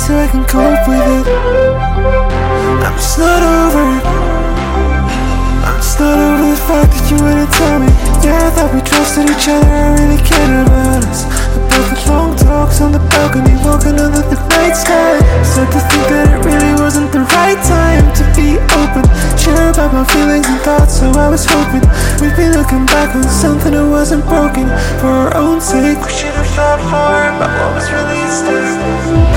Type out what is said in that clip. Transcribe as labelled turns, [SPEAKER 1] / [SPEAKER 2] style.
[SPEAKER 1] so I can cope with it. I'm just not over it. I'm just not over the fact that you wouldn't tell me. Yeah, I thought we trusted each other, I really cared about us. About the long talks on the balcony, walking under the night sky. Start to think that it really wasn't the right time to be open, share about my feelings and thoughts. So I was hoping we'd be looking back on something that wasn't broken. For our own sake, we should have fought for about what was really at stake.